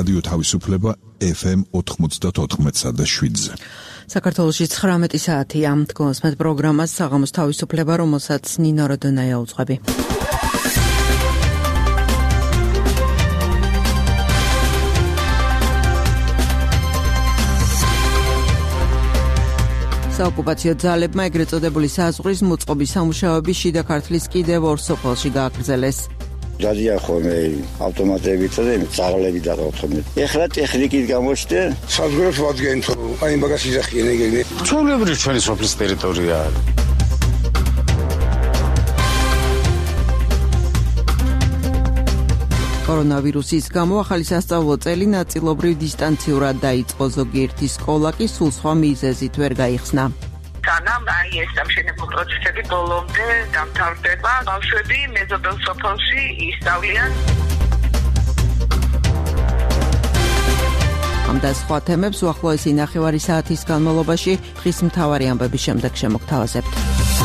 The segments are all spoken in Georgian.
რადიო თავისუფლება FM 94.7-ზე. საქართველოში 19 საათია. გონსმეთ პროგრამას საღამოს თავისუფლება, რომელსაც ნინო როდონაია უძღვები. საოკუპაციო ძალებმა ეგრეთ წოდებული საზღვრის მოწყობის სამუშაოები შიდა ქართლის კიდევ ორ სოფელში გააგრძელეს. დადიან ხოლმე ავტომატებით და წაღლები დაგავთმე. ეხლა ტექნიკით გამოჩნდა საზღვრებს ვადგენთ, აი მაგას იძახიან ეგენი. ჩვეულებრივ ჩვენი სოფლის ტერიტორიაა. კორონავირუსის გამო ახალი სასწავლო წელი ნაწილობრივ დისტანციურად დაიწყო, ზოგიერთი სკოლა კი სულ სხვა მიზეზით ვერ გაიხსნა. სანამ ეს სამშენებლო პროცესები ბოლომდე დამთავრდება, ბავშვები მეზობელ სოფელში ისწავლიან. ამ და სხვა თემებს უახლოესი ნახევარი საათის განმავლობაში დღის მთავარი ამბების შემდეგ შემოგთავაზებთ.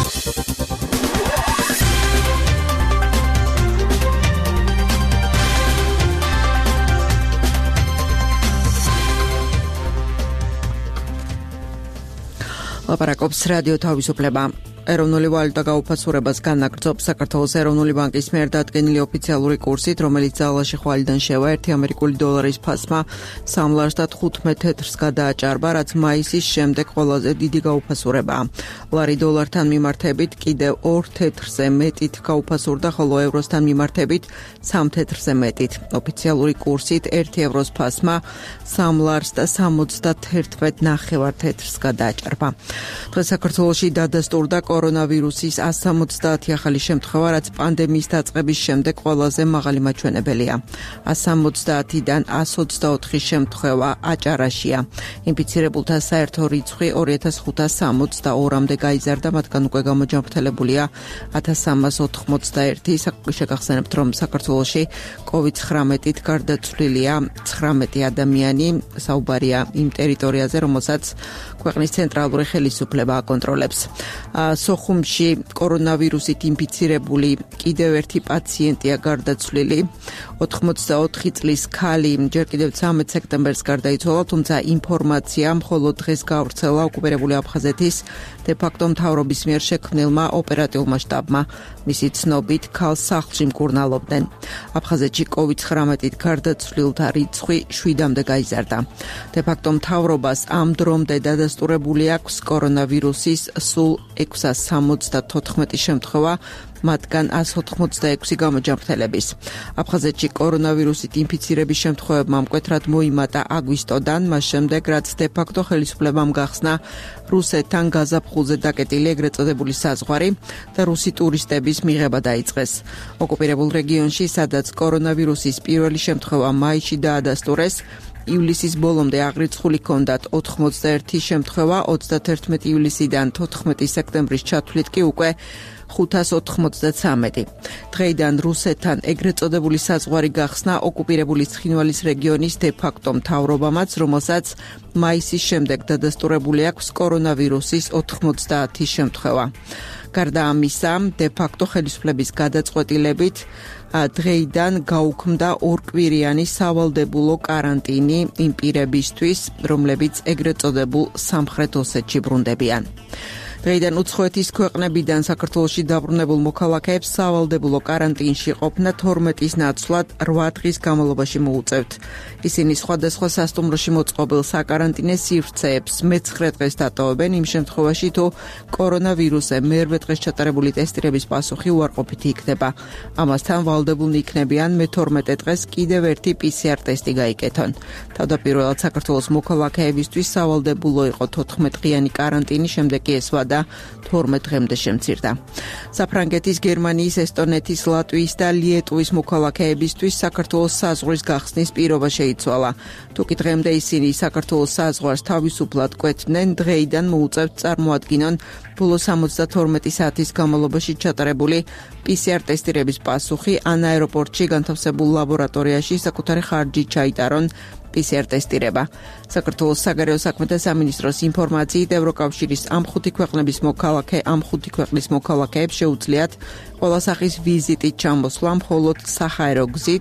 ლაპარაკობს რადიო თავისუფლება. ეროვნული ვალუტა გაუფასურებას განაგრძობს საქართველოს ეროვნული ბანკის მიერ დადგენილი ოფიციალური კურსით, რომელიც ძალაში ხვალიდან შევა 1 ამერიკული დოლარის ფასმა 3 ლარს და 15 თეთრს გადააჭარბა, რაც მაისის შემდეგ ყველაზე დიდი გაუფასურებაა. ლარი დოლართან მიმართებით კიდევ 2 თეთრზე მეტით გაუფასურდა, ხოლო ევროსთან მიმართებით 3 თეთრზე მეტით. ოფიციალური კურსით 1 ევროს ფასმა 3 ლარს და 71.9 თეთრს გადააჭარბა. დღეს საქართველოში დადასტურდა კორონავირუსის 170 ახალი შემთხვევა, რაც პანდემიის დაწყების შემდეგ ყველაზე მაღალი მაჩვენებელია. 170-დან 124 შემთხვევა აჭარაშია. ინფიცირებულთა საერთო რიცხვი 2562-მდე გაიზარდა, მათგან უკვე გამოჯანმრთელებულია 1381. შეგახსენებთ, რომ საქართველოში COVID-19-ით გარდაცვლილია 19 ადამიანი, საუბარია იმ ტერიტორიაზე, რომელსაც ქვეყნის ცენტრალური ხელისუფლება აკონტროლებს. სოხუმში კორონავირუსით ინფიცირებული კიდევ ერთი პაციენტია გარდაცვლილი. 84 წლის ქალი ჯერ კიდევ 13 სექტემბერს გარდაიცვალა, თუმცა ინფორმაცია მხოლოდ დღეს გავრცელა ოკუპირებული აფხაზეთის დე-ფაქტო მთავრობის მიერ შექმნილმა ოპერატიულმა შტაბმა. მისი ცნობით, ქალს სახლში მკურნალობდნენ. აფხაზეთში COVID-19-ით გარდაცვლილთა რიცხვი 7-მდე გაიზარდა. დე-ფაქტო მთავრობას ამ დრომდე დადასტურებული აქვს კორონავირუსის სულ 674 შემთხვევა, მათგან 186 გამოჯანმრთელების. აფხაზეთში კორონავირუსით ინფიცირების შემთხვევებმა მკვეთრად მოიმატა აგვისტოდან, მას შემდეგ რაც დე-ფაქტო ხელისუფლებამ გახსნა რუსეთთან გაზაფხულზე დაკეტილი ეგრეთ წოდებული საზღვარი და რუსი ტურისტების მიღება დაიწყეს. ოკუპირებულ რეგიონში, სადაც კორონავირუსის პირველი შემთხვევა მაისში დაადასტურეს, ივლისის ბოლომდე აღრიცხული ჰქონდათ 81 შემთხვევა, 31 ივლისიდან 14 სექტემბრის ჩათვლით კი უკვე 593. დღეიდან რუსეთთან ეგრეთ წოდებული საზღვარი გახსნა ოკუპირებული ცხინვალის რეგიონის დე-ფაქტო მთავრობამაც, რომელსაც მაისის შემდეგ დადასტურებული აქვს კორონავირუსის 90 შემთხვევა. გარდა ამისა, დე-ფაქტო ხელისუფლების გადაწყვეტილებით დღეიდან გაუქმდა 2 კვირიანი სავალდებულო კარანტინი იმ პირებისთვის, რომლებიც ეგრეთ წოდებულ სამხრეთ ოსეთში ბრუნდებიან. დღეიდან უცხოეთის ქვეყნებიდან საქართველოში დაბრუნებულ მოქალაქეებს სავალდებულო კარანტინში ყოფნა 12-ის ნაცვლად 8 დღის განმავლობაში მოუწევთ. ისინი სხვადასხვა სასტუმროში მოწყობილ საკარანტინე სივრცეებს მე-9 დღეს დატოვებენ იმ შემთხვევაში, თუ კორონავირუსზე მე-8 დღეს ჩატარებული ტესტირების პასუხი უარყოფითი იქნება. ამასთან ვალდებულნი იქნებიან მე-12 დღეს კიდევ ერთი PCR ტესტი გაიკეთონ. თავდაპირველად საქართველოს მოქალაქეებისთვის სავალდებულო იყო 14 დღიანი კარანტინი, შემდეგ კი ესვა და 12 დღემდე შემცირდა. საფრანგეთის, გერმანიის, ესტონეთის, ლატვიის და ლიეტუვის მოქალაქეებისთვის საქართველოს საზღვრის გახსნის პირობა შეიცვალა. თუკი დღემდე ისინი საქართველოს საზღვარს თავისუფლად კვეთდნენ, დღეიდან მოუწევთ წარმოადგინონ ბოლო 72 საათის განმავლობაში ჩატარებული PCR ტესტირების პასუხი, ან აეროპორტში განთავსებულ ლაბორატორიაში საკუთარი ხარჯით ჩაიტარონ PCR ტესტირება. საქართველოს საგარეო საქმეთა სამინისტროს ინფორმაციით, ევროკავშირის ამ 5 ქვეყნის მოქალაქეებს შეუძლიათ ყველა სახის ვიზიტით ჩამოსვლა მხოლოდ საჰაერო გზით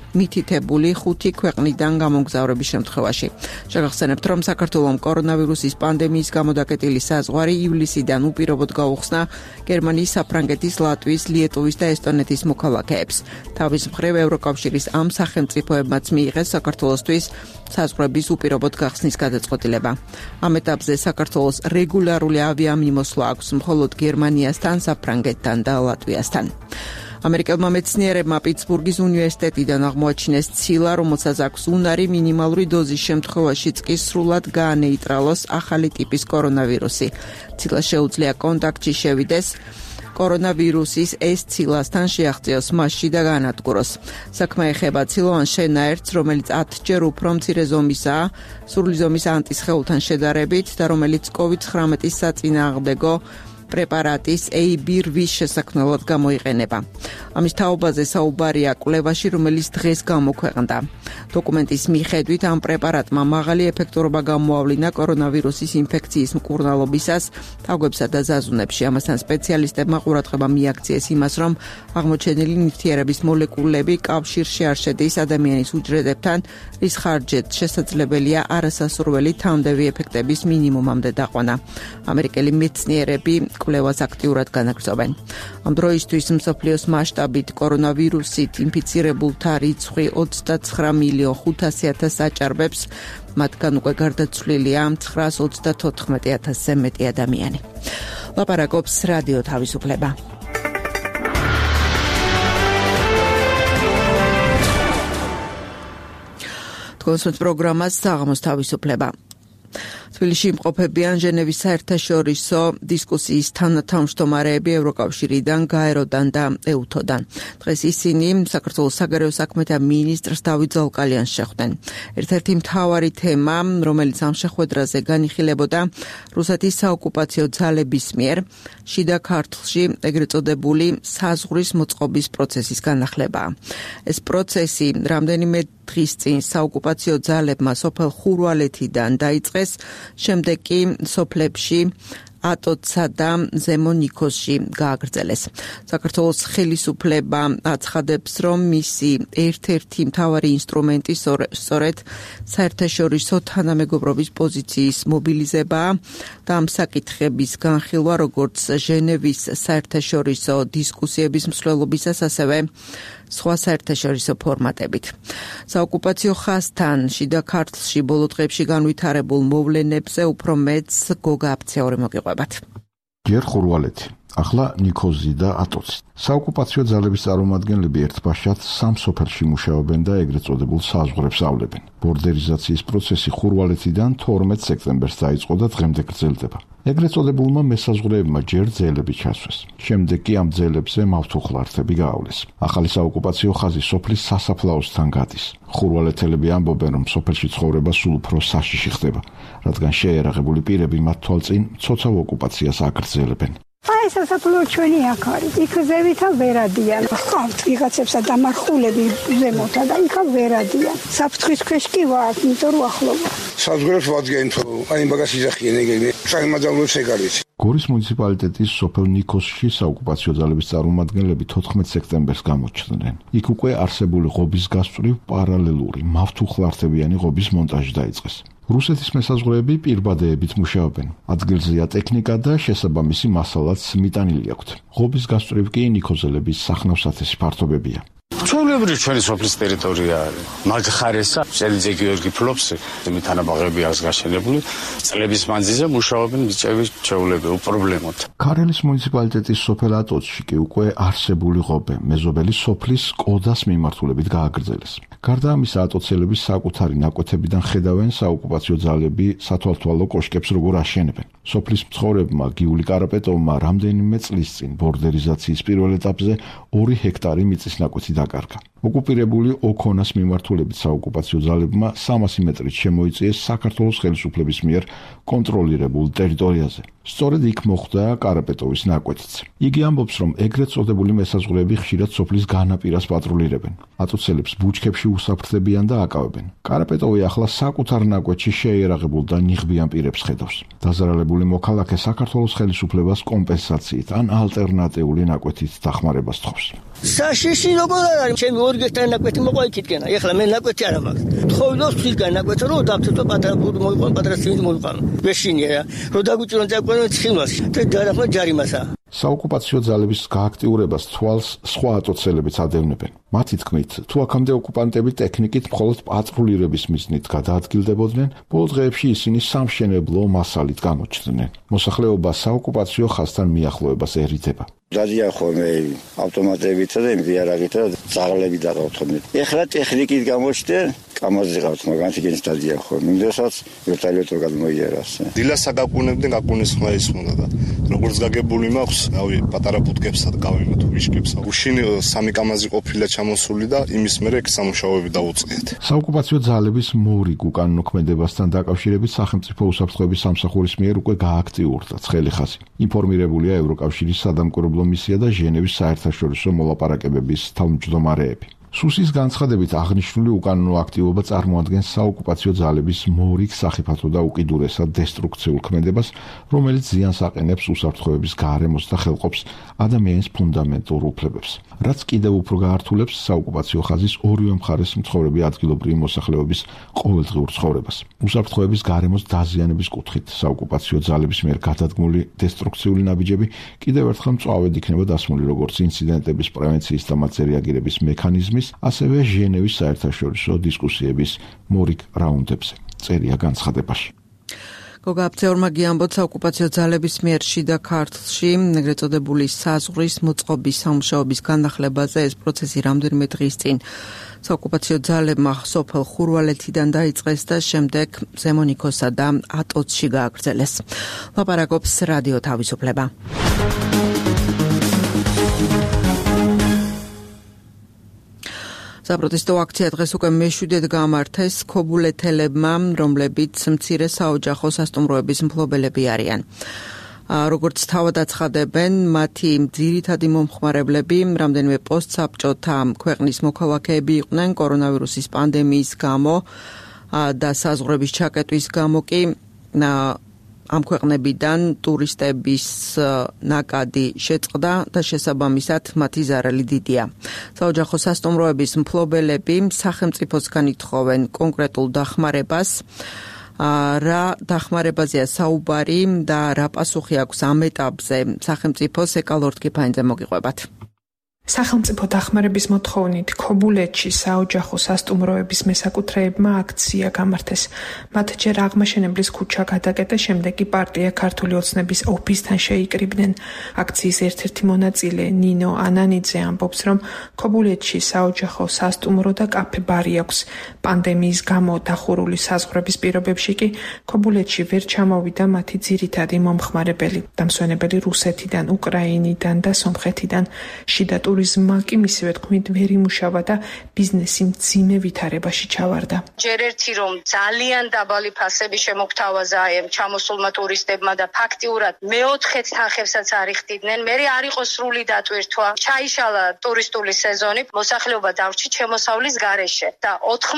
მითითებული 5 ქვეყნიდან გამოგზავრების შემთხვევაში. შეგახსენებთ, რომ საქართველოს კორონავირუსის პანდემიის გამო დაკეტილი საზღვარი ივლისიდან უპირობოდ გაუხსნა გერმანიის, საფრანგეთის, ლატვიის, ლიეტუვის და ესტონეთის მოქალაქეებს. თავის მხრივ ევროკავშირის ამ სახელმწიფოებმაც მიიღეს საქართველოსთვის საზღვრების უპირობოდ გახსნის გადაწყვეტილება. ამ ეტაპზე საქართველოს რეგულარული ავიამიმოსვლა აქვს მხოლოდ გერმანიასთან, საფრანგეთთან და ლატვიასთან. ამერიკელმა მეცნიერებმა პიტსბურგის უნივერსიტეტიდან აღმოაჩინეს ცილა, რომელსაც აქვს უნარი მინიმალური დოზის შემთხვევაშიც კი სრულად გაანეიტრალოს ახალი ტიპის კორონავირუსი. ცილა შეუძლია კონტაქტში შევიდეს კორონავირუსის ეს ცილასთან შეაღწიოს მასში და გაანადგუროს. საქმე ეხება ცილოვან შენაერთს, რომელიც 10-ჯერ უფრო მცირე ზომისაა, სრული ზომის ანტისხეულთან შედარებით და რომელიც COVID-19-ის საწინააღმდეგო პრეპარატის AB-RV-ს შესაქმნელად გამოიყენება. ამის თაობაზე საუბარია კვლევაში, რომელიც დღეს გამოქვეყნდა. დოკუმენტის მიხედვით ამ პრეპარატმა მაღალი ეფექტურობა გამოავლინა კორონავირუსის ინფექციის მკურნალობისას თაგვებსა და ზაზუნებში. ამასთან სპეციალისტებმა ყურადღება მიაქციეს იმას, რომ აღმოჩენილი ნივთიერების მოლეკულები კავშირში არ შედის ადამიანის უჯრედებთან, რის ხარჯზეც შესაძლებელია არასასურველი თანმდევი ეფექტების მინიმუმამდე დაყვანა. ამერიკელი მეცნიერები კვლევას აქტიურად განაგრძობენ. ამ დროისთვის მსოფლიოს მასშტაბით კორონავირუსით ინფიცირებულთა რიცხვი 29,500,000 აჭარბებს, მათგან უკვე გარდაცვლილია 934,000-ზე მეტი ადამიანი. ლაპარაკობს რადიო თავისუფლება. თქვენს პროგრამას საღამოს თავისუფლება. თბილისში იმყოფებიან ჟენევის საერთაშორისო დისკუსიის თანათავმჯდომარეები ევროკავშირიდან, გაეროდან და ეუთოდან. დღეს ისინი საქართველოს საგარეო საქმეთა მინისტრს დავით ზალკალიანს შეხვდნენ. ერთ-ერთი მთავარი თემა, რომელიც ამ შეხვედრაზე განიხილებოდა, რუსეთის საოკუპაციო ძალების მიერ შიდა ქართლში ეგრეთ წოდებული საზღვრის მოწყობის პროცესის განახლებაა. ეს პროცესი რამდენიმე დღის წინ საოკუპაციო ძალებმა სოფელ ხურვალეთიდან დაიწყეს, შემდეგ კი სოფლებში ატოცსა და ზემო ნიქოზში გააგრძელეს. საქართველოს ხელისუფლება აცხადებს, რომ მისი ერთ-ერთი მთავარი ინსტრუმენტი სწორედ საერთაშორისო თანამეგობრობის პოზიციის მობილიზებაა და ამ საკითხების განხილვა როგორც ჟენევის საერთაშორისო დისკუსიების მსვლელობისას, ასევე სხვა საერთაშორისო ფორმატებით. საოკუპაციო ხაზთან შიდა ქართლში ბოლო დღეებში განვითარებულ მოვლენებზე უფრო მეც გოგა აფცეური მოგიყვებათ. ჯერ ხურვალეთი, ახლა ნიქოზი და ატოცი. საოკუპაციო ძალების წარმომადგენლები ერთბაშად სამ სოფელში მუშაობენ და ეგრეთ წოდებულ საზღვრებს ავლებენ. ბორდერიზაციის პროცესი ხურვალეთიდან 12 სექტემბერს დაიწყო და დღემდე გრძელდება. ეგრეთ წოდებულმა მესაზღვრეებმა ჯერ ძელები ჩასვეს. შემდეგ კი ამ ძელებზე მავთუხლართები გაავლეს. ახალი საოკუპაციო ხაზი სოფლის სასაფლაოსთან გადის. ხურვალეთელები ამბობენ, რომ სოფელში ცხოვრება სულ უფრო საშიში ხდება, რადგან შეერაღებული პირები მათ თვალწინ მცოცავ ოკუპაციას აგრძელებენ. აი სასაფლაო ჩვენი აქ არის. იქ ზევითა ვერადიან. ხავთ ვიღაცებსა დამარხულები ზემოთა და იქა ვერადიან. საფრთხის ქვეშ კი ვარ, იმიტომ რომ ახლობა. საზღვრებს ვადგენთ, აი მაგას იძახიან ეგენი. სამაძალოს ეგარიც. გორის მუნიციპალიტეტის სოფელ ნიქოზში საოკუპაციო ძალების წარმომადგენლები 14 სექტემბერს გამოჩნდნენ. იქ უკვე არსებული ღობის გასწვრივ პარალელური მავთუხლართებიანი ღობის მონტაჟი დაიწყეს. რუსეთის მესაზღვრეები პირბადეებით მუშაობენ. ადგილზეა ტექნიკა და შესაბამისი მასალაც მიტანილი აქვთ. ღობის გასწვრივ კი ნიქოზელების სახნავ-სათესი ფართობებია. ჩვეულებრივ ჩვენი სოფლის ტერიტორია არის. მაგხარესა, შელიძე გიორგი ფლობს, მითანაბაღები აქვს გაშენებული. წლების მანძილზე მუშაობენ ბიჭები ჩვეულებრივ უპრობლემოდ. ქარელის მუნიციპალიტეტის სოფელ ატოცში კი უკვე არსებული ღობე მეზობელი სოფლის კოდას მიმართულებით გააგრძელეს. გარდა ამისა, ატოცელების საკუთარი ნაკვეთებიდან ხედავენ საოკუპაციო ძალები სათვალთვალო კოშკებს როგორ აშენებენ. სოფლის მცხოვრებმა გიული კარაპეტოვმა რამდენიმე წლის წინ ბორდერიზაციის პირველ ეტაპზე 2 ჰექტარი მიწის ნაკვეთი დაკარგა. ოკუპირებული ოქონას მიმართულებით საოკუპაციო ძალებმა 300 მეტრით შემოიწიეს საქართველოს ხელისუფლების მიერ კონტროლირებულ ტერიტორიაზე. სწორედ იქ მოხდა კარაპეტოვის ნაკვეთიც. იგი ამბობს, რომ ეგრეთ წოდებული მესაზღვრეები ხშირად სოფლის განაპირას პატრულირებენ. ატოცელებს ბუჩქებში უსაფრთხდებიან და აკავებენ. კარაპეტოვი ახლა საკუთარ ნაკვეთში შეერაღებულ და ნიღბიან პირებს ხედავს. დაზარალებული მოქალაქე საქართველოს ხელისუფლებას კომპენსაციით ან ალტერნატიული ნაკვეთით დახმარებას თხოვს. საშიში როგორ არის? ჩემი ორი გექტარი ნაკვეთი მოყვა იქითკენა. ეხლა მე ნაკვეთი არ მაქვს. თხოვდოს ცილგან ნაკვეთს რომ დამცეთო პატარა ფუდი მოიყვან, პატარა სიმინდი მოიყვან. მეშინია რომ დაგუჭირონ წაკვერო ცხინვალში. და დაახმა ჯარიმასა. საოკუპაციო ძალების გააქტიურებას თვალს სხვა ატოცელებიც ადევნებენ. მათი თქმით, თუ აქამდე ოკუპანტები ტექნიკით მხოლოდ პატრულირების მიზნით გადაადგილდებოდნენ, ბოლო დღეებში ისინი სამშენებლო მასალით გამოჩნდნენ. მოსახლეობა საოკუპაციო ხაზთან მიახლოებას ერიდება. დადიან ხოლმე ავტომატებითა და იმდიარაღითა და ძაღლები დაგავთხოვდნენ. ეხლა ტექნიკით გამოჩნდნენ, კამაზი ყავთ, მაგრამ თიგენს დადიან ხოლმე. მინდასაც ვერტალიოტი გადმოიარას. დილას აგაკუნებდნენ, გაკუნის ხმა ისმოდა და როგორც გაგებული მაქვს, რავი, პატარა ბუტკებსა და გავიმოთ ვიშკებსა. უშინ სამი კამაზი ყოფილა ჩამოსული და იმის მერე ეგ სამუშაოები დაუწყიეთ. საოკუპაციო ძალების მორიგ უკანონოქმედებასთან დაკავშირებით სახელმწიფო უსაფრთხოების სამსახურის მიერ უკვე გააქტიურდა ცხელი ხაზი. ინფორმირებულია ევროკავშირის სადამკვირვებლო მისია და ჟენევის საერთაშორისო მოლაპარაკებების თავმჯდომარეები. სუსის განცხადებით აღნიშნული უკანონო აქტივობა წარმოადგენს საოკუპაციო ძალების მორიგ სახიფათო და უკიდურესად დესტრუქციულ ქმედებას, რომელიც ზიანს აყენებს უსაფრთხოების გარემოს და ხელყოფს ადამიანის ფუნდამენტურ უფლებებს. რაც კიდევ უფრო გაართულებს საოკუპაციო ხაზის ორივე მხარეს მცხოვრები ადგილობრივი მოსახლეობის ყოველდღიურ ცხოვრებას. უსაფრთხოების გარემოს დაზიანების კუთხით საოკუპაციო ძალების მიერ გადადგმული დესტრუქციული ნაბიჯები კიდევ ერთხელ მწვავედ იქნება დასმული როგორც ინციდენტების პრევენციის და მათზე რეაგირების მექანიზმის, ასევე ჟენევის საერთაშორისო დისკუსიების მორიგ რაუნდებზე. წერია განცხადებაში. გოგა აფცეორმა გიამბოთ საოკუპაციო ძალების მიერ შიდა ქართლში ეგრეთ წოდებული საზღვრის მოწყობის სამუშაოების განახლებაზე ეს პროცესი რამდენიმე დღის წინ საოკუპაციო ძალებმა სოფელ ხურვალეთიდან დაიწყეს და შემდეგ ზემონიქოსა და ატოცში გააგრძელეს. ლაპარაკობს რადიო თავისუფლება. საპროტესტო აქცია დღეს უკვე მეშვიდედ გამართეს ქობულეთელებმა, რომლებიც მცირე საოჯახო სასტუმროების მფლობელები არიან. როგორც თავად აცხადებენ, მათი ძირითადი მომხმარებლები რამდენიმე პოსტსაბჭოთა ქვეყნის მოქალაქეები იყვნენ კორონავირუსის პანდემიის გამო და საზღვრების ჩაკეტვის გამო კი ამ ქვეყნებიდან ტურისტების ნაკადი შეწყდა და შესაბამისად მათი ზარალი დიდია. საოჯახო სასტუმროების მფლობელები სახელმწიფოსგან ითხოვენ კონკრეტულ დახმარებას. რა დახმარებაზეა საუბარი და რა პასუხი აქვს ამ ეტაპზე სახელმწიფოს ეკალორთკიფაინზე მოგიყვებათ. სახელმწიფო დახმარების მოთხოვნით ქობულეთში საოჯახო სასტუმროების მესაკუთრეებმა აქცია გამართეს. მათ ჯერ აღმაშენებლის ქუჩა გადაკეტა, შემდეგ კი პარტია ქართული ოცნების ოფისთან შეიკრიბნენ. აქციის ერთ-ერთი მონაწილე ნინო ანანიძე ამბობს, რომ ქობულეთში საოჯახო სასტუმრო და კაფე-ბარი აქვს. პანდემიის გამო დახურული საზღვრების პირობებში კი ქობულეთში ვერ ჩამოვიდა მათი ძირითადი მომხმარებელი, დამსვენებელი რუსეთიდან, უკრაინიდან და სომხეთიდან. შიდა ტურიზმმა კი მისივე თქმით ვერ იმუშავა და ბიზნესი მძიმე ვითარებაში ჩავარდა. ჯერ ერთი რომ ძალიან დაბალი ფასები შემოგთავაზა ამ ჩამოსულმა ტურისტებმა და ფაქტიურად მეოთხე თანხებსაც არ იხდიდნენ, მე არ იყო სრული დატვირთვა. ჩაიშალა ტურისტული სეზონი, მოსახლეობა დავრჩი ჩემოსავლის გარეშე და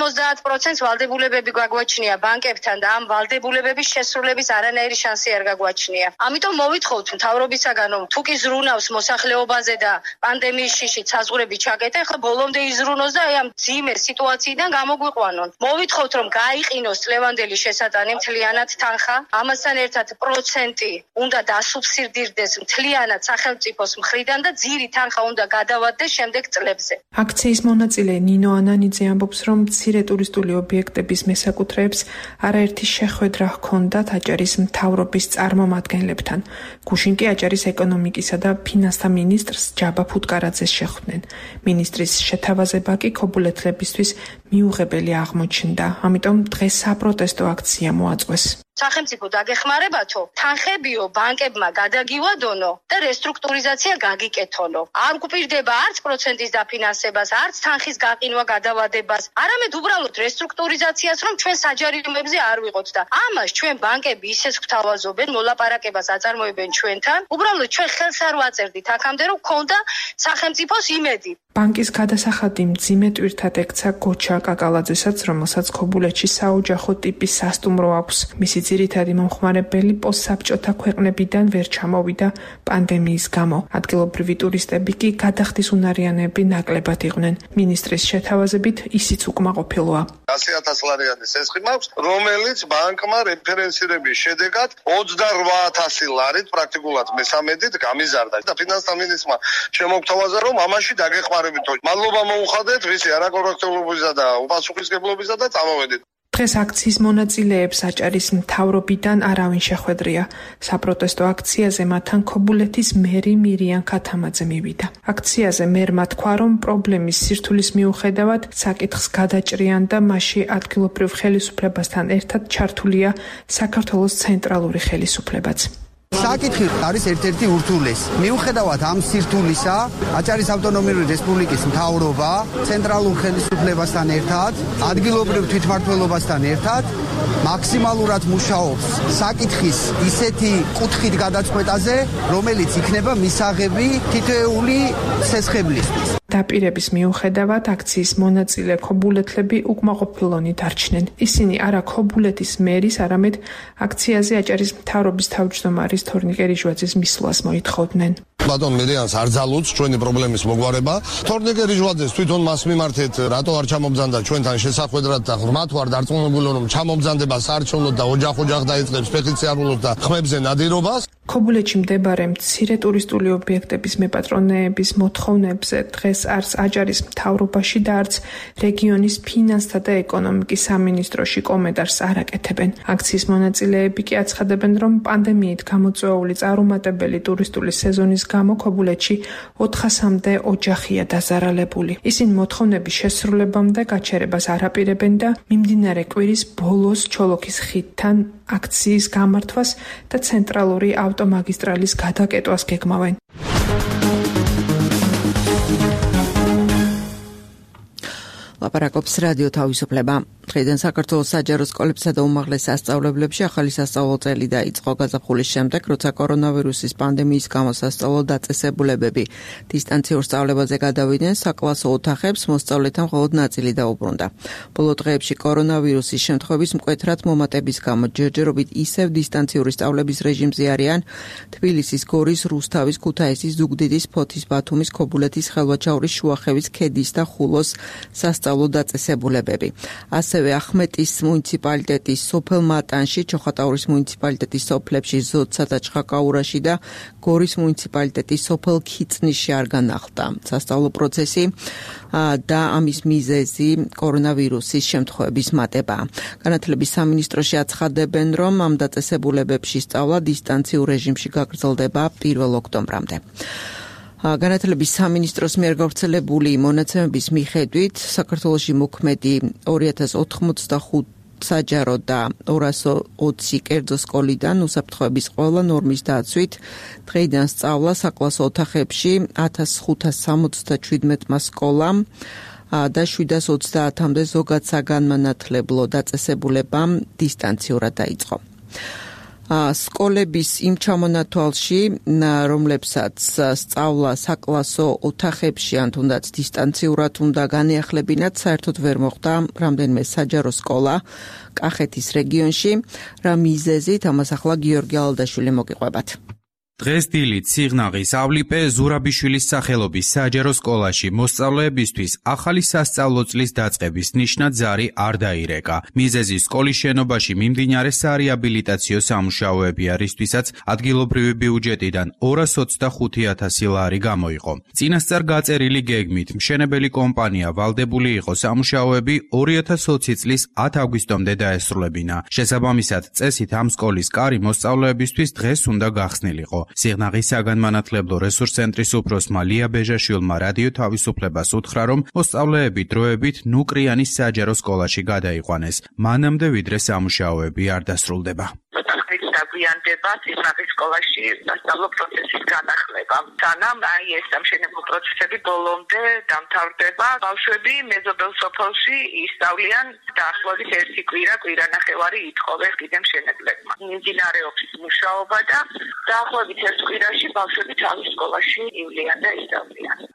90% ვალდებულებები გაგვაჩნია ბანკებთან და ამ ვალდებულებების შესრულების არანაირი შანსი არ გაგვაჩნია. ამიტომ მოვითხოვთ მთავრობისაგან, რომ თუ კი ზრუნავს მოსახლეობაზე და პანდემიის შიშით საზღვრები ჩაკეტა, ხა ბოლომდე იზრუნოს და აი ამ ძიმე სიტუაციიდან გამოგვიყვანონ. მოვითხოვთ, რომ გაიყინოს წლევანდელი შესატანი მთლიანად თანხა, ამასთან ერთად პროცენტი უნდა დასუბსიდირდეს მთლიანად სახელმწიფოს მხრიდან და ძირი თანხა უნდა გადავადდეს შემდეგ წლებზე. აქციის მონაწილე ნინო ანანიძე ამბობს, რომ მცირე ტურისტული ობიექტების მესაკუთრეებს არაერთი შეხვედრა ჰქონდათ აჭარის მთავრობის წარმომადგენლებთან. გუშინ კი აჭარის ეკონომიკისა და ფინანსთა მინისტრს ჯაბა ფუტკარაძეს შეხვდნენ. მინისტრის შეთავაზება კი ქობულეთლებისთვის მიუღებელი აღმოჩნდა. ამიტომ დღეს საპროტესტო აქცია მოაწყვეს. სახელმწიფო დაგეხმარებათო, თანხებიო ბანკებმა გადაგივადონო და რესტრუქტურიზაცია გაგიკეთონო. არ გვპირდება არც პროცენტის დაფინანსებას, არც თანხის გაყინვა გადავადებას, არამედ უბრალოდ რესტრუქტურიზაციას, რომ ჩვენ საჯარიმოებზე არ ვიყოთ და ამას ჩვენ ბანკები ისეც გვთავაზობენ, მოლაპარაკებას აწარმოებენ ჩვენთან. უბრალოდ ჩვენ ხელს არ ვაწერდით აქამდე, რომ გქონდა სახელმწიფოს იმედი. ბანკის გადასახადი მძიმე ტვირთად ექცა გოჩა კაკალაძესაც, რომელსაც ქობულეთში საოჯახო ტიპის სასტუმრო აქვს. მისი ძირითადი მომხმარებელი პოსტსაბჭოთა ქვეყნებიდან ვერ ჩამოვიდა პანდემიის გამო. ადგილობრივი ტურისტები კი გადახდის უნარიანები ნაკლებად იყვნენ. მინისტრის შეთავაზებით ისიც უკმაყოფილოა. 100,000 ლარიანი სესხი მაქვს, რომელიც ბანკმა რეფერენსირების შედეგად 28,000 ლარით პრაქტიკულად მესამედით გამიზარდა და ფინანსთა მინისტრმა შემოგთავაზა, რომ ამაში დაგეხმარებით. მადლობა მოუხადეთ ვისი არაკორექტულობისა და უპასუხისმგებლობისა და წამოვედით. დღეს აქციის მონაწილეებს აჭარის მთავრობიდან არავინ შეხვედრია. საპროტესტო აქციაზე მათთან ქობულეთის მერი მირიან ქათამაძე მივიდა. აქციაზე მერმა თქვა, რომ პრობლემის სირთულის მიუხედავად საკითხს გადაჭრიან და მასში ადგილობრივ ხელისუფლებასთან ერთად ჩართულია საქართველოს ცენტრალური ხელისუფლებაც. საკითხი არის ერთ-ერთი ურთულესი. მიუხედავად ამ სირთულისა, აჭარის ავტონომიური რესპუბლიკის მთავრობა ცენტრალურ ხელისუფლებასთან ერთად, ადგილობრივ თვითმმართველობასთან ერთად მაქსიმალურად მუშაობს საკითხის ისეთი კუთხით გადაწყვეტაზე, რომელიც იქნება მისაღები თითოეული სესხებლისთვის. დაპირების მიუხედავად აქციის მონაწილე ქობულეთლები უკმაყოფილონი დარჩნენ. ისინი არა ქობულეთის მერის, არამედ აქციაზე აჭარის მთავრობის თავმჯდომარის თორნიკე რიჟვაძის მისვლას მოითხოვდნენ. ბატონ მედიანს არ ძალუძს ჩვენი პრობლემის მოგვარება. თორნიკე რიჟვაძეს თვითონ მას მიმართეთ, რატო არ ჩამომბძანდა ჩვენთან შესახვედრად და ღრმათ ვარ დარწმუნებული, რომ ჩამომბძანდებას არჩევნოთ და ოჯახ-ოჯახ დაიწყებს პეტიციარულობას და ხმებზე ნადირობას. ქობულეთში მდებარე მცირე ტურისტული ობიექტების მეპატრონეების მოთხოვნებზე დღეს არც აჭარის მთავრობაში და არც რეგიონის ფინანსთა და ეკონომიკის სამინისტროში კომენტარს არ აკეთებენ. აქციის მონაწილეები კი აცხადებენ, რომ პანდემიით გამოწვეული წარუმატებელი ტურისტული სეზონის გამო ქობულეთში 400-მდე ოჯახია დაზარალებული. ისინი მოთხოვნების შესრულებამდე გაჩერებას არ აპირებენ და მიმდინარე კვირის ბოლოს ჩოლოქის ხიდთან აქციის გამართვას და ცენტრალური ავტომაგისტრალის გადაკეტვას გეგმავენ. ლაპარაკობს რადიო თავისუფლება. დღეიდან საქართველოს საჯარო სკოლებსა და უმაღლეს სასწავლებლებში ახალი სასწავლო წელი დაიწყო გაზაფხულის შემდეგ, როცა კორონავირუსის პანდემიის გამო სასწავლო დაწესებულებები დისტანციურ სწავლებაზე გადავიდნენ, საკლასო ოთახებს მოსწავლეთა მხოლოდ ნაწილი დაუბრუნდა. ბოლო დღეებში კორონავირუსის შემთხვევების მკვეთრად მომატების გამო ჯერჯერობით ისევ დისტანციური სწავლების რეჟიმზე არიან თბილისის, გორის, რუსთავის, ქუთაისის, ზუგდიდის, ფოთის, ბათუმის, ქობულეთის, ხელვაჩაურის, შუახევის, ქედის და ხულოს სასწავლო დაწესებულებები. ასევე ახმეტის მუნიციპალიტეტის სოფელ მატანში, ჩოხატაურის მუნიციპალიტეტის სოფლებში, ზოთსა და ჩხაკაურაში და გორის მუნიციპალიტეტის სოფელ ქიწნისში არ განახლდა სასწავლო პროცესი და ამის მიზეზი კორონავირუსის შემთხვევების მატება. განათლების სამინისტროში აცხადებენ, რომ ამ დაწესებულებებში სწავლა დისტანციურ რეჟიმში გაგრძელდება 1 ოქტომბრამდე. განათლების სამინისტროს მიერ გავრცელებული მონაცემების მიხედვით საქართველოში მოქმედი 2085 საჯარო და 220 კერძო სკოლიდან უსაფრთხოების ყველა ნორმის დაცვით დღეიდან სწავლა საკლასო ოთახებში 1577 სკოლამ და 730-მდე ზოგად საგანმანათლებლო დაწესებულებამ დისტანციურად დაიწყო. სკოლების იმ ჩამონათვალში, რომლებსაც სწავლა საკლასო ოთახებში ან თუნდაც დისტანციურად უნდა განეახლებინათ, საერთოდ ვერ მოხდა რამდენიმე საჯარო სკოლა კახეთის რეგიონში, რა მიზეზით ამას ახლა გიორგი ალდაშვილი მოგიყვებათ. დღეს დილით სიღნაღის ავლიპე ზურაბიშვილის სახელობის საჯარო სკოლაში მოსწავლეებისთვის ახალი სასწავლო წლის დაწყების ნიშნად ზარი არ დაირეკა. მიზეზი სკოლის შენობაში მიმდინარე სარეაბილიტაციო სამუშაოებია, რისთვისაც ადგილობრივი ბიუჯეტიდან 225,000 ლარი გამოიყო. წინასწარ გაწერილი გეგმით მშენებელი კომპანია ვალდებული იყო სამუშაოები 2020 წლის 10 აგვისტომდე დაესრულებინა. შესაბამისად, წესით ამ სკოლის კარი მოსწავლეებისთვის დღეს უნდა გახსნილიყო. სიღნაღის საგანმანათლებლო რესურს ცენტრის უფროსმა ლია ბეჟაშვილმა რადიო თავისუფლებას უთხრა, რომ მოსწავლეები დროებით ნუკრიანის საჯარო სკოლაში გადაიყვანეს, მანამდე ვიდრე სამუშაოები არ დასრულდება. გვიანდება სიღნაღის სკოლაში სასწავლო პროცესის განახლება. სანამ ეს სამშენებლო პროცესები ბოლომდე დამთავრდება, ბავშვები მეზობელ სოფელში ისწავლიან დაახლოებით 1 კვირა-კვირანახევარი ითხოვეს კიდემ მშენებლებმა. მიმდინარეობს მუშაობა და დაახლოებით 1 კვირაში ბავშვები თავის სკოლაში ივლიან და ისწავლიან.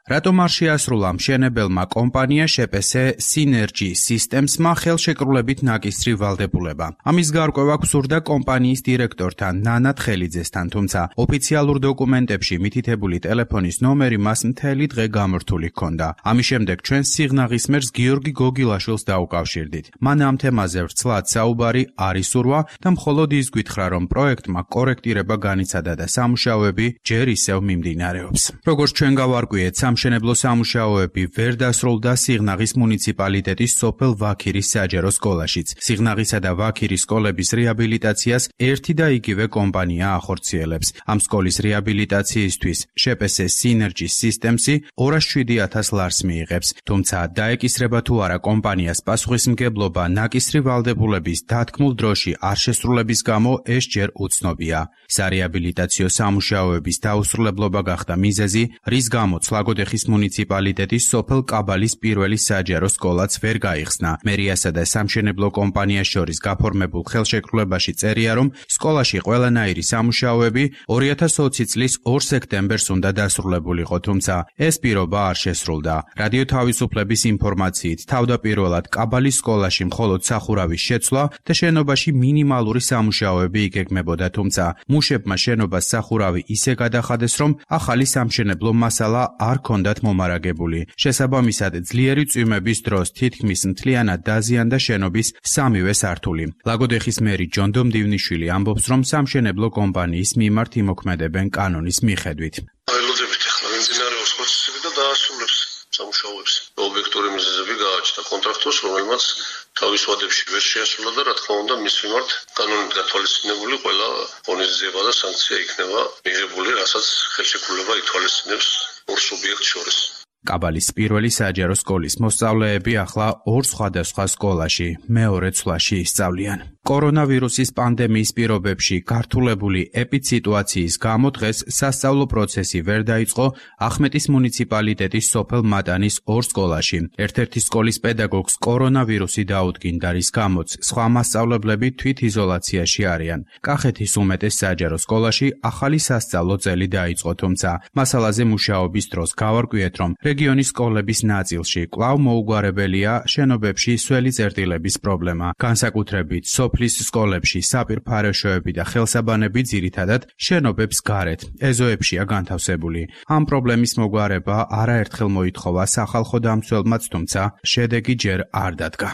რატომ არ შეასრულა მშენებელმა კომპანია ШპС Synergy Systems-მა ხელშეკრულებით ნაკისრი ვალდებულება. ამის გარკვევა გვსურდა კომპანიის დირექტორთან ნანა თხელიძესთან, თუმცა ოფიციალურ დოკუმენტებში მითითებული ტელეფონის ნომერი მას მთელი დღე გამორთული ჰქონდა. ამის შემდეგ ჩვენ სიღნაღის მერს გიორგი გოგილაშვილს დაუკავშირდით. მან ამ თემაზე ვრცლად საუბარი არ ისურვა და მხოლოდ ის გითხრა, რომ პროექტმა კორექტირება განიცადა და სამუშაოები ჯერ ისევ მიმდინარეობს. როგორც ჩვენ გავარკვიეთ, სამშენებლო სამუშაოები ვერ დასრულდა სიღნაღის მუნიციპალიტეტის სოფელ ვაქირის საჯარო სკოლაშიც. სიღნაღისა და ვაქირის სკოლების რეაბილიტაციას ერთი და იგივე კომპანია ახორციელებს. ამ სკოლის რეაბილიტაციისთვის ШპС Synergy Systems 207.000 ლარს მიიღებს, თუმცა დაეკისრება თუ არა კომპანიას პასუხისმგებლობა ნაკისრი ვალდებულების დათქმულ დროში არ შესრულების გამო ეს ჯერ უცნობია. სარეაბილიტაციო სამუშაოების დაუსრულებლობა გახდა მიზეზი, რის გამოც ლაგოდეხის მუნიციპალიტეტის სოფელ კაბალის პირველი საჯარო სკოლაც ვერ გაიხსნა. მერიასა და სამშენებლო კომპანიას შორის გაფორმებულ ხელშეკრულებაში წერია, რომ სკოლაში ყველანაირი სამუშაოები 2020 წლის 2 სექტემბერს უნდა დასრულებულიყო, თუმცა ეს პირობა არ შესრულდა. რადიო თავისუფლების ინფორმაციით, თავდაპირველად კაბალის სკოლაში მხოლოდ სახურავის შეცვლა და შენობაში მინიმალური სამუშაოები იგეგმებოდა, თუმცა მუშებმა შენობას სახურავი ისე გადახადეს, რომ ახალი სამშენებლო მასალა არ ჰქონდათ მომარაგებული. შესაბამისად, ძლიერი წვიმების დროს თითქმის მთლიანად დაზიანდა შენობის სამივე სართული. ლაგოდეხის მერი ჯონდო მდივნიშვილი ამბობს, რომ სამშენებლო კომპანიის მიმართ იმოქმედებენ კანონის მიხედვით. ველოდებით ახლა მიმდინარეობს პროცესები და დაასრულებს სამუშაოებს. ობიექტური მიზეზები გააჩნდა კონტრაქტორს, რომელმაც თავის ვადებში ვერ შეასრულა და რა თქმა უნდა მის მიმართ კანონით გათვალისწინებული ყველა ღონისძიება და სანქცია იქნება მიღებული, რასაც ხელშეკრულება ითვალისწინებს ორ სუბიექტს შორის. კაბალის პირველი საჯარო სკოლის მოსწავლეები ახლა ორ სხვადასხვა სკოლაში მეორე ცვლაში ისწავლიან. კორონავირუსის პანდემიის პირობებში გართულებული ეპიდსიტუაციის გამო დღეს სასწავლო პროცესი ვერ დაიწყო ახმეტის მუნიციპალიტეტის სოფელ მატანის ორ სკოლაში. ერთ-ერთი სკოლის პედაგოგს კორონავირუსი დაუდგინდა, რის გამოც სხვა მასწავლებლები თვითიზოლაციაში არიან. კახეთის უმეტეს საჯარო სკოლაში ახალი სასწავლო წელი დაიწყო, თუმცა მასალაზე მუშაობის დროს გავარკვიეთ, რომ რეგიონის სკოლების ნაწილში კვლავ მოუგვარებელია შენობებში სველი წერტილების პრობლემა. განსაკუთრებით სოფლის სკოლებში საპირფარეშოები და ხელსაბანები ძირითადად შენობებს გარეთ ეზოებშია განთავსებული. ამ პრობლემის მოგვარება არაერთხელ მოითხოვა სახალხო დამცველმაც, თუმცა შედეგი ჯერ არ დადგა.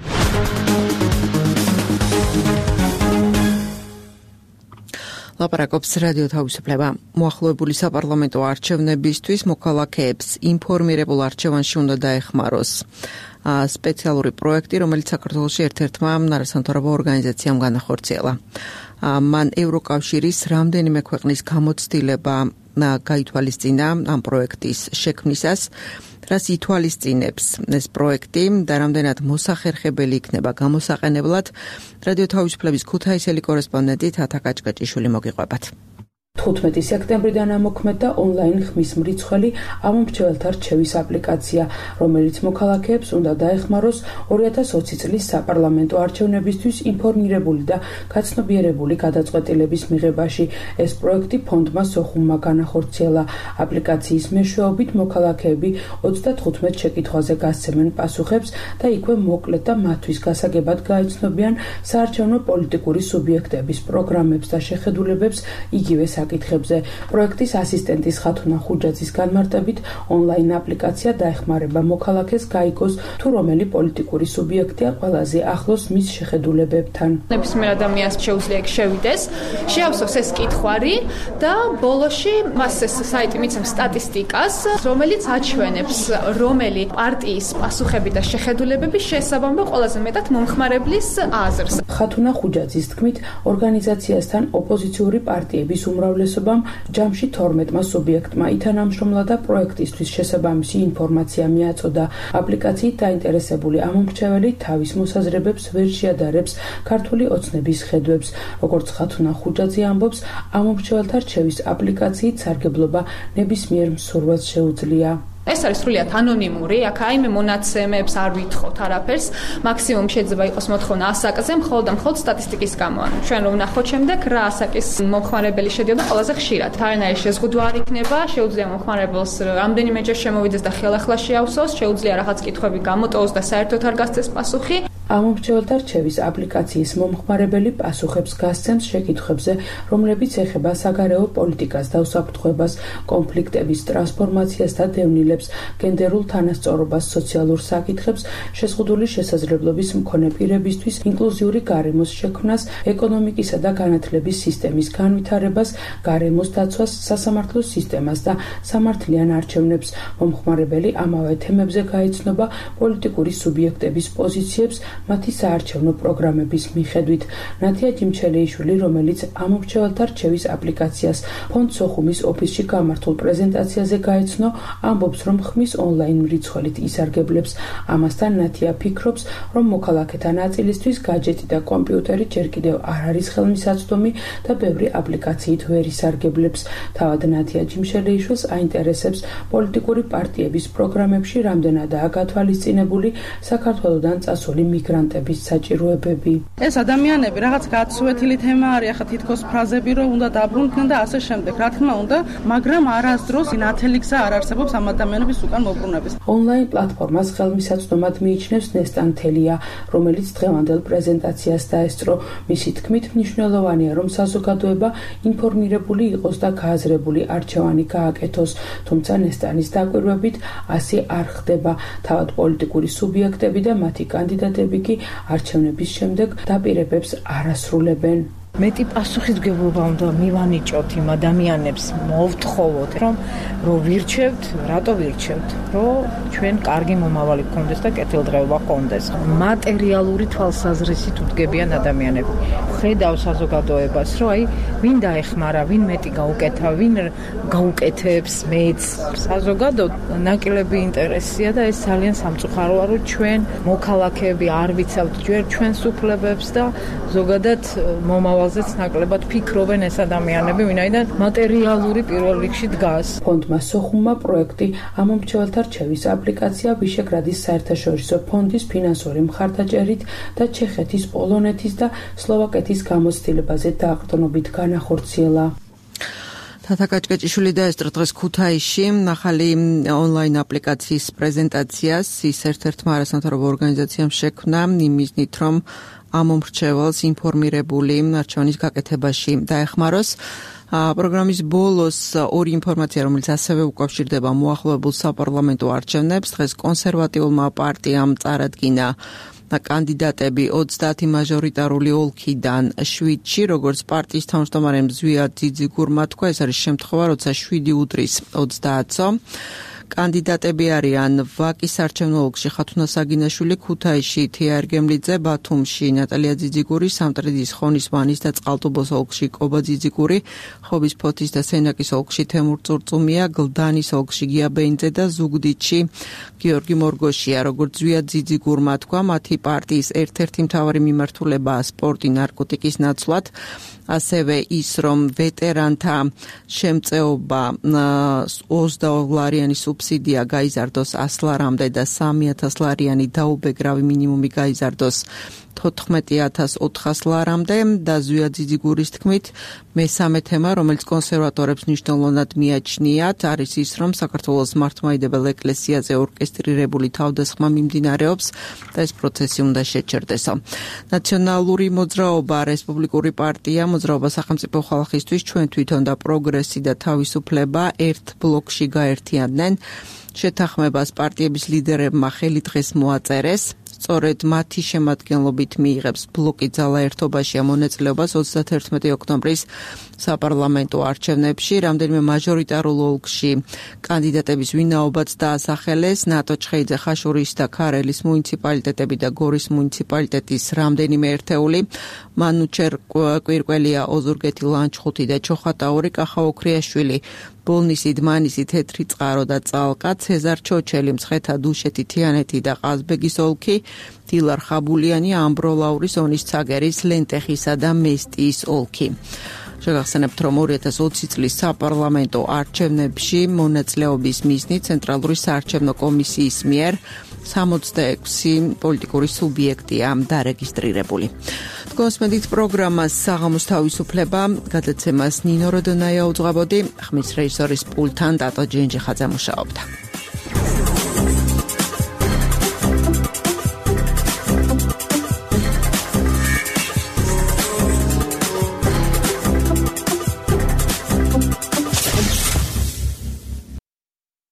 ლაპარაკობს რადიო თავისუფლება. მოახლოებული საპარლამენტო არჩევნებისთვის მოქალაქეებს ინფორმირებულ არჩევანში უნდა დაეხმაროს სპეციალური პროექტი, რომელიც საქართველოში ერთ-ერთმა არასამთავრობო ორგანიზაციამ განახორციელა. მან ევროკავშირის რამდენიმე ქვეყნის გამოცდილება გაითვალისწინა ამ პროექტის შექმნისას, რაც ითვალისწინებს ეს პროექტი და რამდენად მოსახერხებელი იქნება გამოსაყენებლად. რადიო თავისუფლების ქუთაისელი კორესპონდენტი თათა კაჭკაჭიშვილი მოგიყვებათ. 15 სექტემბრიდან ამოქმედდა ონლაინ ხმის მრიცხველი ამომრჩეველთა რჩევის აპლიკაცია, რომელიც მოქალაქეებს უნდა დაეხმაროს 2020 წლის საპარლამენტო არჩევნებისთვის ინფორმირებული და გაცნობიერებული გადაწყვეტილების მიღებაში. ეს პროექტი ფონდმა სოხუმმა განახორციელა. აპლიკაციის მეშვეობით მოქალაქეები 35 შეკითხვაზე გასცემენ პასუხებს და იქვე მოკლედ და მათთვის გასაგებად გაეცნობიან საარჩევნო პოლიტიკური სუბიექტების პროგრამებს და შეხედულებებს იგივე საკითხებზე. პროექტის ასისტენტის ხათუნა ხუჯაძის განმარტებით, ონლაინ აპლიკაცია დაეხმარება მოქალაქეს გაიგოს, თუ რომელი პოლიტიკური სუბიექტია ყველაზე ახლოს მის შეხედულებებთან. ნებისმიერ ადამიანს შეუძლია შევიდეს, შეავსოს ეს კითხვარი და ბოლოში მას ეს საიტი მიცემს სტატისტიკას, რომელიც აჩვენებს, რომელი პარტიის პასუხები და შეხედულებები შესაბამება ყველაზე მეტად მომხმარებლის აზრს. ხათუნა ხუჯაძის თქმით, ორგანიზაციასთან ოპოზიციური პარტიების უმრავლესობამ ჯამში 12-მა სუბიექტმა ითანამშრომლა და პროექტისთვის შესაბამისი ინფორმაცია მიაწოდა. აპლიკაციით დაინტერესებული ამომრჩეველი თავის მოსაზრებებს ვერ შეადარებს ქართული ოცნების ხედვებს. როგორც ხათუნა ხუჯაძე ამბობს, ამომრჩეველთა რჩევის აპლიკაციით სარგებლობა ნებისმიერ მსურველს შეუძლია. ეს არის სრულიად ანონიმური, აქ აიმე მონაცემებს არ ვითხოვთ არაფერს, მაქსიმუმ შეიძლება იყოს მოთხოვნა ასაკზე, მხოლოდ და მხოლოდ სტატისტიკის გამო. ჩვენ რომ ვნახოთ შემდეგ რა ასაკის მომხმარებელი შედიოდა ყველაზე ხშირად. არანაირი შეზღუდვა არ იქნება, შეუძლია მომხმარებელს რამდენიმეჯერ შემოვიდეს და ხელახლა შეავსოს, შეუძლია რაღაც კითხვები გამოტოვოს და საერთოდ არ გასცეს პასუხი. ამომრჩეველთა რჩევის აპლიკაციის მომხმარებელი პასუხებს გასცემს შეკითხვებზე, რომლებიც ეხება საგარეო პოლიტიკას და უსაფრთხოებას, კონფლიქტების ტრანსფორმაციას და დევნილებს, გენდერულ თანასწორობას, სოციალურ საკითხებს, შეზღუდული შესაძლებლობის მქონე პირებისთვის, ინკლუზიური გარემოს შექმნას, ეკონომიკისა და განათლების სისტემის განვითარებას, გარემოს დაცვას, სასამართლო სისტემას და სამართლიან არჩევნებს. მომხმარებელი ამავე თემებზე გაეცნობა პოლიტიკური სუბიექტების პოზიციებს მათი საარჩევნო პროგრამების მიხედვით. ნათია ჯიმჩელეიშვილი, რომელიც ამომრჩეველთა რჩევის აპლიკაციას ფონდ სოხუმის ოფისში გამართულ პრეზენტაციაზე გაეცნო, ამბობს, რომ ხმის ონლაინ მრიცხველით ისარგებლებს. ამასთან ნათია ფიქრობს, რომ მოქალაქეთა ნაწილისთვის გაჯეტი და კომპიუტერი ჯერ კიდევ არ არის ხელმისაწვდომი და ბევრი აპლიკაციით ვერ ისარგებლებს. თავად ნათია ჯიმშელეიშვილს აინტერესებს პოლიტიკური პარტიების პროგრამებში რამდენადაა გათვალისწინებული საქართველოდან წასული მიგრანტების საჭიროებები. ეს ადამიანები რაღაც გაცვეთილი თემა არის, ახლა თითქოს ფრაზები რომ უნდა დაბრუნდნენ და ასე შემდეგ. რა თქმა უნდა, მაგრამ არასდროს ნათელი გზა არ არსებობს ამ ადამიანების უკან მობრუნების. ონლაინ პლატფორმას ხელმისაწვდომად მიიჩნევს ნესტან თელია, რომელიც დღევანდელ პრეზენტაციას დაესწრო. მისი თქმით, მნიშვნელოვანია, რომ საზოგადოება ინფორმირებული იყოს და გააზრებული არჩევანი გააკეთოს, თუმცა ნესტანის დაკვირვებით ასე არ ხდება. თავად პოლიტიკური სუბიექტები და მათი კანდიდატები კი არჩევნების შემდეგ დაპირებებს არ ასრულებენ. მეტი პასუხისმგებლობა უნდა მივანიჭოთ იმ ადამიანებს, მოვთხოვოთ, რომ ვირჩევთ, რატო ვირჩევთ, რომ ჩვენ კარგი მომავალი გქონდეს და კეთილდღეობა გქონდეს. მატერიალური თვალსაზრისით უდგებიან ადამიანები. ხედავ საზოგადოებას, რომ აი ვინ დაეხმარა, ვინ მეტი გაუკეთა, ვინ გაუკეთებს მეც. საზოგადო ნაკილები ინტერესია და ეს ძალიან სამწუხაროა, რომ ჩვენ მოქალაქეები არ ვიცავთ ჩვენს უფლებებს და ზოგადად მომავალზეც ნაკლებად ფიქრობენ ეს ადამიანები, ვინაიდან მატერიალური პირველ რიგში დგას. ფონდმა სოხუმმა პროექტი ამომრჩეველთა რჩევის აპლიკაცია ვიშეგრადის საერთაშორისო ფონდის ფინანსური მხარდაჭერით და ჩეხეთის, პოლონეთის და სლოვაკეთის გამოცდილებაზე დაყრდნობით განახორციელა. თათა კაჭკაჭიშვილი დაესწრო დღეს ქუთაისში ახალი ონლაინ აპლიკაციის პრეზენტაციას. ის ერთ-ერთმა არასამთავრობო ორგანიზაციამ შექმნა იმისნით, რომ ამომრჩეველს ინფორმირებული არჩევნის გაკეთებაში დაეხმაროს. პროგრამის ბოლოს ორი ინფორმაცია, რომელიც ასევე უკავშირდება მოახლოებულ საპარლამენტო არჩევნებს, დღეს კონსერვატიულმა პარტიამ წარადგინა კანდიდატები 30 მაჟორიტარული ოლქიდან 7-ში, როგორც პარტიის თავმჯდომარემ ზვიად ძიძიგურმა თქვა, ეს არის შემთხვევა, როცა 7 უდრის 30-ო. კანდიდატები არიან ვაკის არჩევნო ოლქში ხათუნა საგინაშვილი, ქუთაისში თია ერგემლიძე, ბათუმში ნატალია ძიძიგური, სამტრედის, ხონისმანის და წყალტუბოს ოლქში კობა ძიძიგური, ხობის ფოთის და სენაკის ოლქში თემურ წურწუმია, გლდანის ოლქში გია ბეინძე და ზუგდიდში გიორგი მორგოშია. როგორც ზვიად ძიძიგურმა თქვა, მათი პარტიის ერთ-ერთი მთავარი მიმართულებაა სპორტი ნარკოტიკის ნაცვლად, ასევე ის, რომ ვეტერანთა შემწეობა 20 ლარიანი სუბსიდია გაიზარდოს 100 ლარამდე და 3000 ლარიანი დაუბეგრავი მინიმუმი გაიზარდოს 14400 ლარამდე და ზვიად ძიძიგურის თქმით, მესამე თემა, რომელიც კონსერვატორებს მნიშვნელოვნად მიაჩნიათ, არის ის, რომ საქართველოს მართლმადიდებელ ეკლესიაზე ორკესტრირებული თავდასხმა მიმდინარეობს და ეს პროცესი უნდა შეჩერდესო. ნაციონალური მოძრაობა, რესპუბლიკური პარტია, მოძრაობა სახელმწიფო ხალხისთვის, ჩვენ თვითონ და პროგრესი და თავისუფლება ერთ ბლოკში გაერთიანდნენ. შეთანხმებას პარტიების ლიდერებმა ხელი დღეს მოაწერეს. სწორედ მათი შემადგენლობით მიიღებს ბლოკი ძალა ერთობაში მონაწილეობას 31 ოქტომბრის საპარლამენტო არჩევნებში. რამდენიმე მაჟორიტარულ ოლქში კანდიდატების ვინაობაც დაასახელეს. ნატო ჩხეიძე, ხაშურის და ქარელის მუნიციპალიტეტები და გორის მუნიციპალიტეტის რამდენიმე ერთეული, მანუჩერ კვირკველია, ოზურგეთი, ლანჩხუთი და ჩოხატაური, კახაოქრიაშვილი, ბოლნისი, დმანისი, თეთრი წყარო და წალკა, ცეზარ ჩოჩელი, მცხეთა, დუშეთი, თიანეთი და ყაზბეგის ოლქი, დილარ ხაბულიანი, ამბროლაურის, ონის ცაგერის, ლენტეხისა და მესტიის ოლქი. შეგახსენებთ, რომ 2020 წლის საპარლამენტო არჩევნებში მონაწილეობის მიზნით ცენტრალური საარჩევნო კომისიის მიერ 66 პოლიტიკური სუბიექტია დარეგისტრირებული. კონსმედით პროგრამას საღამოს თავისუფლება გადაცემას ნინო როდონაია უძღვებოდი, ხმის რეჟისორის პულტთან დატო ჯენჯიხაძე მუშაობდა.